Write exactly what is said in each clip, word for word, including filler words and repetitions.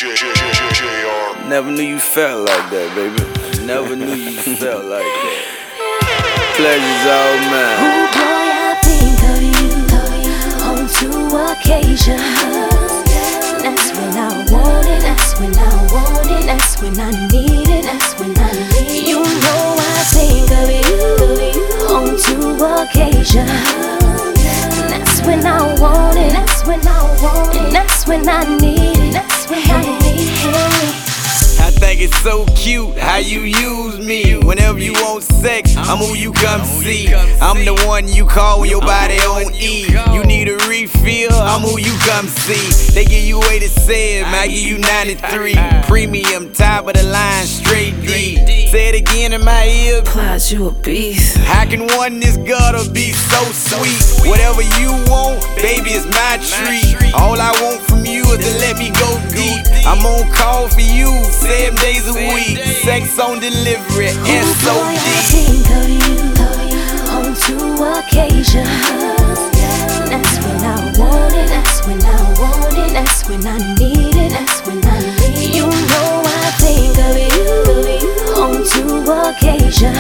Never knew you felt like that, baby. Never knew you felt like that. Pleasure's all mine. Oh boy, I think of you on two occasions. That's when I want it, that's when I want it, that's when I need it, that's when I need it. You know I think of you on two occasions. That's when I want it, that's when I want it, that's when I need it, that's when I need it. I think it's so cute how you use me. Whenever you want sex, I'm who you come see. I'm the one you call when your body on E. You need a refill, I'm who you come see. They give you eighty-seven, I give you ninety-three. Premium, top of the line, straight D. Say it again in my ear. Plies, you a beast. How can one this gutter be so sweet? Whatever you want, baby, it's my treat. All I want from you is to let me go deep. I'm on call for you seven days a week. Sex on delivery, and so Boy, I deep. think of you on two occasions. That's when I want it, that's when I want it, that's when I need it, that's when I need it. You know I think of you on two occasions.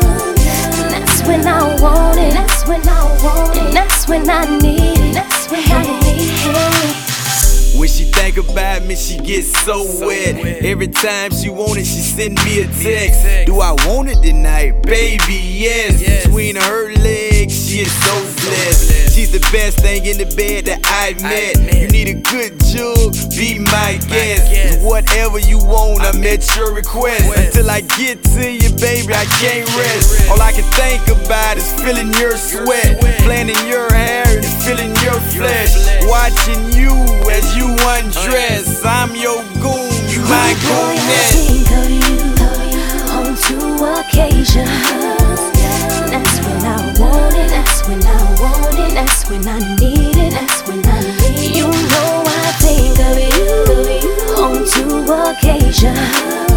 That's when I want it, that's when I want it, that's when I need it, that's when I need it. When she think about me, she gets so wet. Every time she want it, she send me a text. Do I want it tonight? Baby, yes. Between her legs, she is so blessed. She's the best thing in the bed that I've met. You need a good jug, be my guest. Whatever you want, I'm at your request. Until I get to you, baby, I can't rest. All I can think about is feeling your sweat, planning your hair and feeling your flesh. Watching you as you undress. I'm your goon, you my gooness. I think of you on two occasions. That's when I want it, that's when I want it, that's when I need it, that's when I need it. You know I think of you on two occasions.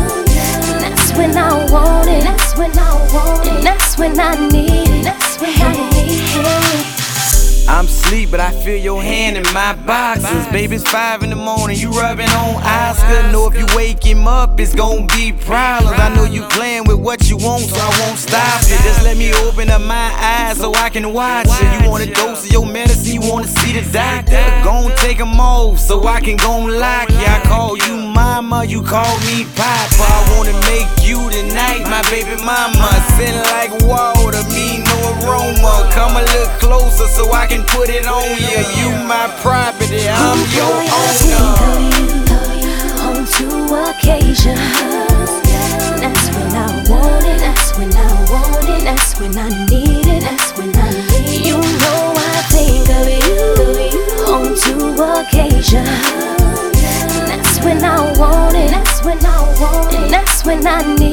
That's when I want it, that's when I want it, that's when I need it, that's when I need it. I'm asleep, but I feel your hand in my boxes. Baby, it's five in the morning, you rubbing on Oscar. Know if you wake him up, it's gon' be problems. I know you playing with what you want, so I won't stop you. Just let me open up my eyes so I can watch you. You want a dose of your medicine, you wanna see the doctor. Gon' take them off so I can gon' lock you. I call you mama, you call me papa. I wanna make you tonight, my baby mama. Scent like water, me no aroma. Come a little closer so I can put it on you. You my property, I'm your Boy, I owner. think of you on two occasions. That's when I want it, that's when I want it, that's when I need it, that's when I need it. You know I think of you on two occasions. That's when I want it, that's when I want it, that's when I need it.